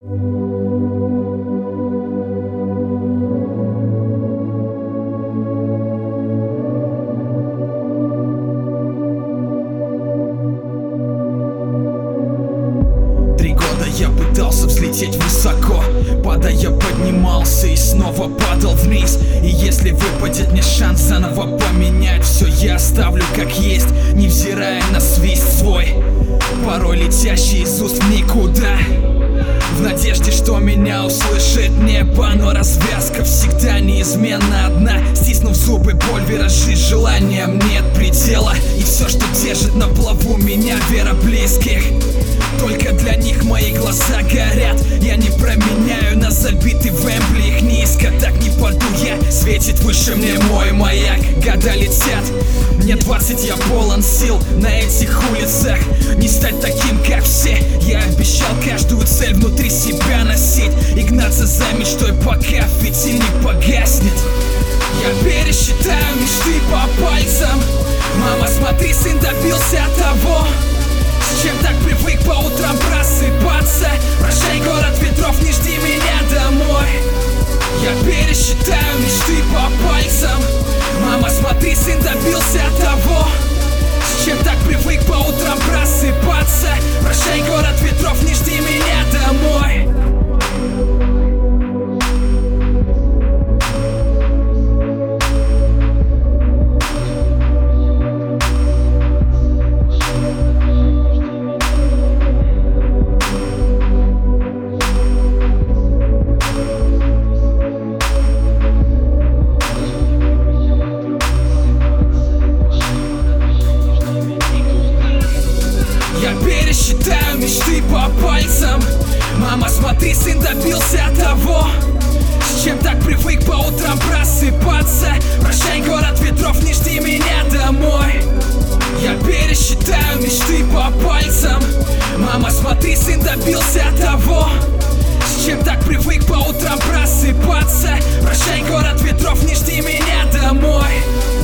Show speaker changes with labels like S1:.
S1: Я пытался взлететь высоко, падая поднимался и снова падал вниз. И если выпадет мне шанс заново поменять все, я оставлю как есть, невзирая на свист свой, порой летящий из уст в никуда, в надежде, что меня услышит небо. Но развязка всегда неизменно одна. Стиснув зубы, боль, виражи, желанием нет предела. И все, что держит на плаву меня, вера близких. Только для них мои глаза горят. Я не променяю на забитый Вэмбли их низко. Так не паду я, светит выше мне мой маяк. Года летят, мне 20, я полон сил на этих улицах. Не стать таким, как все. Я обещал каждую цель внутри себя носить и гнаться за мечтой, пока фитиль не погаснет. Я пересчитаю мечты по пальцам. Мама, смотри, сын добился того, с чем так привык по утрам просыпаться. Прощай, город ветров, не жди меня домой. Я пересчитаю мечты по пальцам. Мама, смотри, сын добился того, с чем так привык по утрам просыпаться. Прощай, город ветров, не жди меня домой. Я пересчитаю мечты по пальцам. Мама, смотри, сын добился того, с чем так привык по утрам просыпаться. Прощай, город ветров, не жди меня домой. Я пересчитаю мечты по пальцам. Мама, смотри, сын добился того, с чем так привык по утрам просыпаться. Прощай, город ветров, не жди меня домой.